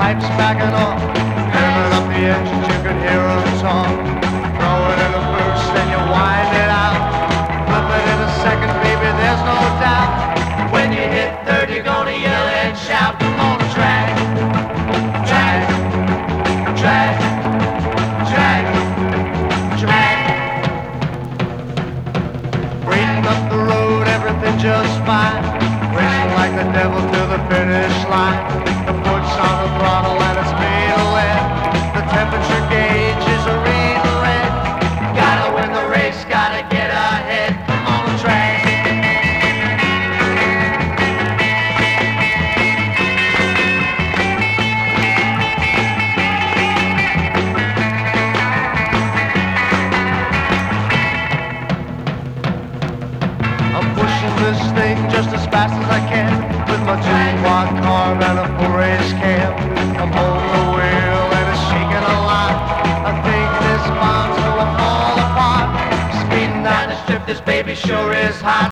pipes backing off, revving up the engines, you could hear them talk. Throw it in a boost, then you wind it out. Flip it in a second, baby, there's no doubt. When you hit third, you're gonna yell and shout. Come on, drag, drag, drag, drag, drag. Breathing up the road, everything just fine. Racing like the devil to the finish line. The foot's on the throttle and it's made of lead. The temperature gauge is a reading red. Gotta win the race, gotta get ahead. Come on, drag. I'm pushing this thing just as fast as I can, with my 2-quad carb and a 4-race cam. I'm holding the wheel and it's shaking a lot. I think this bomb's gonna fall apart. Speeding down the strip, this baby sure is hot.